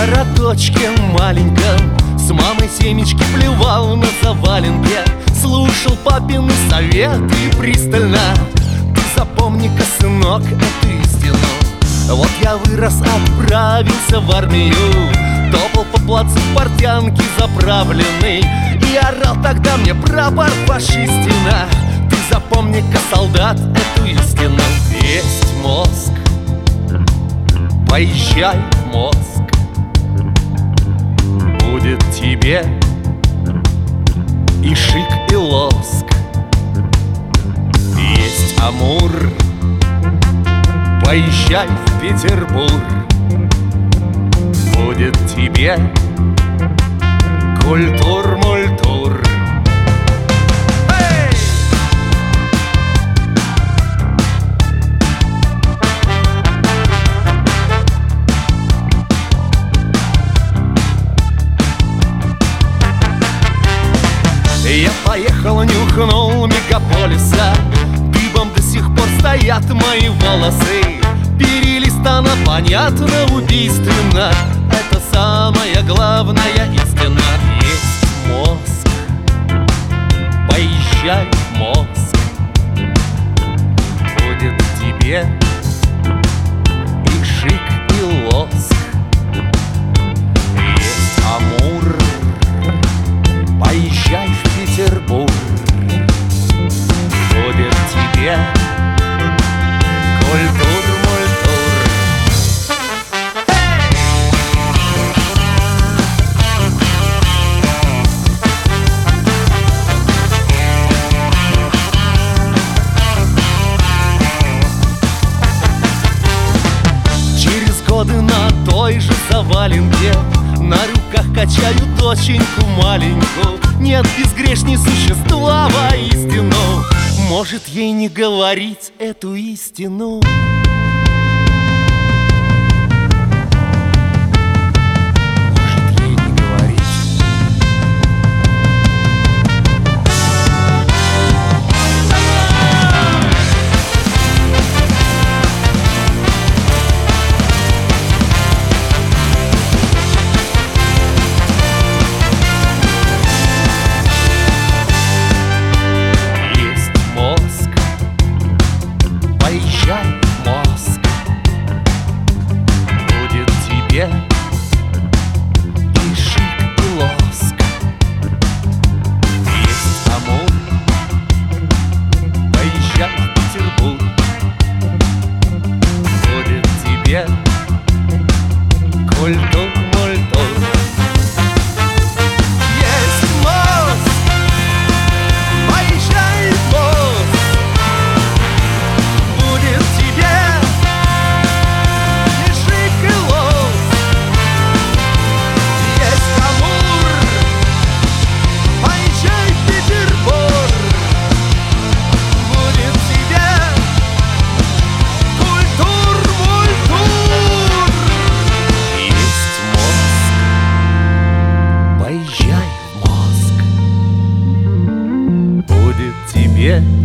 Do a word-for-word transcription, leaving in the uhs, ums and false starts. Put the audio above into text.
городочке маленьком с мамой семечки плевал на заваленке, слушал папины советы пристально. Ты запомни-ка, сынок, эту истину. Вот я вырос, отправился в армию, топал по плацу в портянке заправленный и орал тогда мне прапор фашистина. Ты запомни-ка, солдат, эту истину. Есть мозг, поезжай в мозг, будет тебе и шик, и лоск. Есть Амур, поезжай в Петербург, будет тебе культур-мультур. Я поехал, нюхнул мегаполиса, дыбом до сих пор стоят мои волосы. Перелистано, понятно, убийственно, это самая главная истина. Есть мозг, поезжай в мозг, будет тебе и шик, и лоск. Есть Амур, поезжай в Петербург, будет тебе культур-мультур. Через годы на той же заваленке на руках качаю доченьку маленькую. Нет безгрешней существа воистину. Может ей не говорить эту истину. Может ей не говорить. Поезжай в мозг, будет тебе и шик, и лоск. Есть Амур, поезжай в Петербург, будет тебе культур-мультур. Есть мозг, поезжай в мозг, будет тебе и шик, и лоск. Есть Амур, поезжай в Петербург, будет тебе культур-мультур. Есть мозг, поезжай в мозг, будет тебе